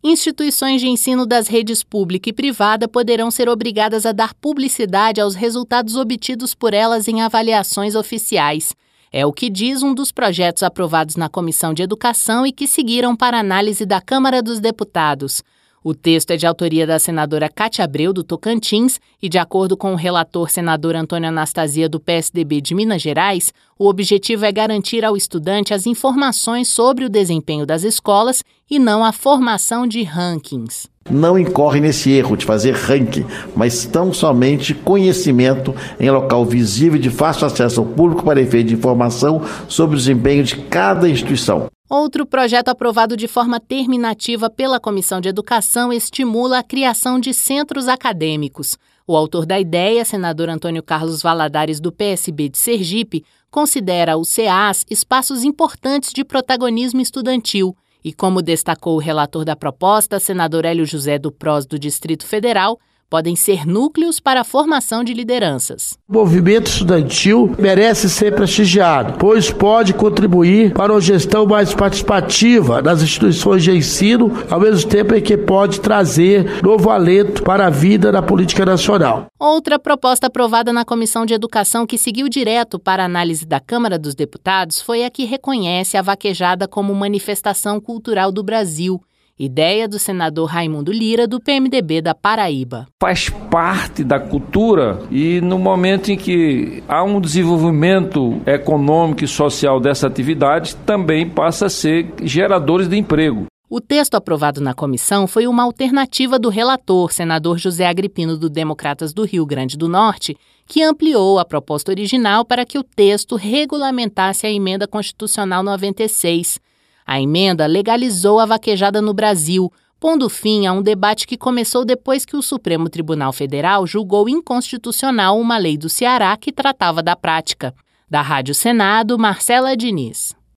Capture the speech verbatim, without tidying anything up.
Instituições de ensino das redes pública e privada poderão ser obrigadas a dar publicidade aos resultados obtidos por elas em avaliações oficiais. É o que diz um dos projetos aprovados na Comissão de Educação e que seguiram para análise da Câmara dos Deputados. O texto é de autoria da senadora Cátia Abreu, do Tocantins, e, de acordo com o relator senador Antônio Anastasia, do P S D B de Minas Gerais, o objetivo é garantir ao estudante as informações sobre o desempenho das escolas e não a formação de rankings. Não incorre nesse erro de fazer ranking, mas tão somente conhecimento em local visível de fácil acesso ao público para efeito de informação sobre o desempenho de cada instituição. Outro projeto aprovado de forma terminativa pela Comissão de Educação estimula a criação de centros acadêmicos. O autor da ideia, senador Antônio Carlos Valadares, do P S B de Sergipe, considera os C As espaços importantes de protagonismo estudantil. E como destacou o relator da proposta, senador Hélio José do P R O S do Distrito Federal, podem ser núcleos para a formação de lideranças. O movimento estudantil merece ser prestigiado, pois pode contribuir para uma gestão mais participativa das instituições de ensino, ao mesmo tempo em que pode trazer novo alento para a vida da política nacional. Outra proposta aprovada na Comissão de Educação que seguiu direto para a análise da Câmara dos Deputados foi a que reconhece a vaquejada como manifestação cultural do Brasil. Ideia do senador Raimundo Lira, do P M D B da Paraíba. Faz parte da cultura e no momento em que há um desenvolvimento econômico e social dessa atividade, também passa a ser geradores de emprego. O texto aprovado na comissão foi uma alternativa do relator, senador José Agripino, do Democratas do Rio Grande do Norte, que ampliou a proposta original para que o texto regulamentasse a Emenda Constitucional noventa e seis. A emenda legalizou a vaquejada no Brasil, pondo fim a um debate que começou depois que o Supremo Tribunal Federal julgou inconstitucional uma lei do Ceará que tratava da prática. Da Rádio Senado, Marcela Diniz.